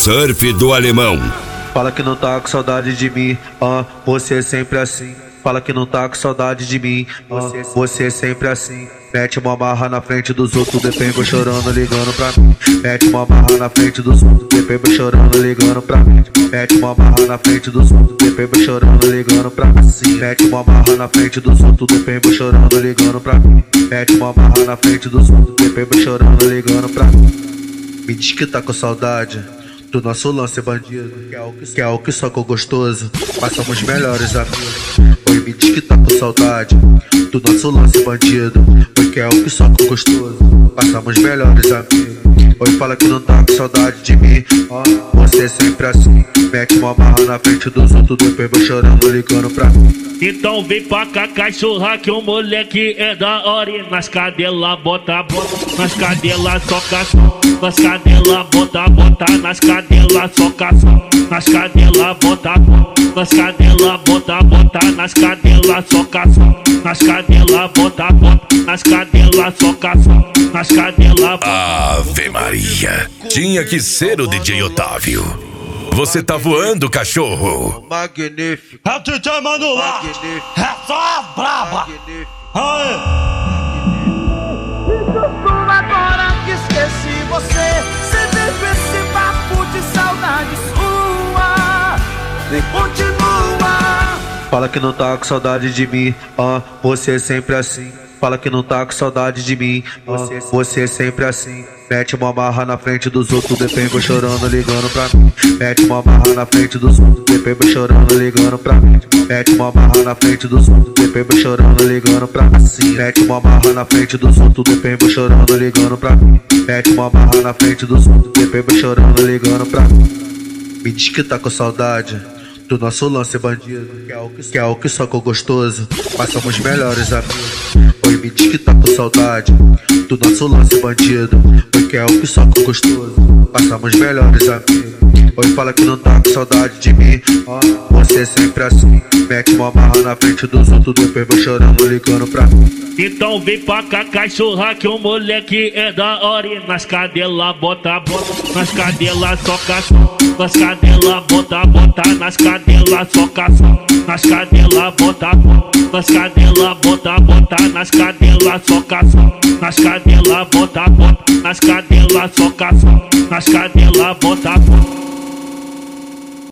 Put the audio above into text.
Surf do Alemão. Fala que não tá com saudade de mim, você é sempre assim. Fala que não tá com saudade de mim, você é sempre assim. Mete uma barra na frente dos outros, depois chorando, ligando pra mim. Mete uma barra na frente dos outros, depois chorando, ligando pra mim. Mete uma barra na frente dos outros, depois chorando, ligando pra mim. Mete uma barra na frente dos outros, depois chorando, ligando pra mim. Mete uma barra na frente dos outros, depois chorando, ligando pra mim. Me diz que tá com saudade do nosso lance bandido, que é o que só com gostoso, mas somos melhores amigos. Oi, me diz que tá com saudade do nosso lance bandido, que é o que só com gostoso, mas somos melhores amigos. Oi, fala que não tá com saudade de mim, você é sempre assim. Mete uma barra na frente dos outros, depois vai chorando, ligando pra mim. Então vem pra cá, cachorra, que o moleque é da hora. E nas cadelas bota, nas cadelas soca, nas cadelas bota, nas cadelas soca, nas cadelas bota, nas cadelas bota, nas cadelas soca, nas cadelas bota, nas cadelas soca, nas cadelas. Ave Maria, tinha que ser o DJ Otávio. Você tá voando, cachorro. Magnífico. É o DJ Manular. É só a braba. Aê. Agora que esqueci você, vive esse papo de saudade sua. Nem continua. Fala que não tá com saudade de mim, você é sempre assim. Fala que não tá com saudade de mim, você é sempre assim. Mete uma barra na frente dos outros, depois vai chorando, ligando pra mim. Mete uma barra na frente dos outros, depois vai chorando, ligando pra mim. Mete uma barra na frente dos outros, depois vai chorando, ligando pra mim. Mete uma barra na frente dos outros, depois vai chorando, ligando pra mim. Mete uma barra na frente dos outros, depois vai chorando, ligando pra mim. Me diz que tá com saudade do nosso lance bandido, que é o que só com gostoso, mas somos melhores amigos. Oi, me diz que tá com saudade do nosso lance bandido, que é o que só com gostoso, mas somos melhores amigos. Oi, fala que não tá com saudade de mim, você é sempre assim. Mete uma barra na frente dos outros, depois vai chorando, ligando pra mim. Então vem pra cá, cachorra, que o moleque é da hora. E nas cadelas bota, nas cadelas soca, nas cadelas bota, nas cadelas soca, nas cadelas bota, nas cadelas bota, nas cadelas soca, nas cadelas bota, nas cadelas soca, nas cadelas bota.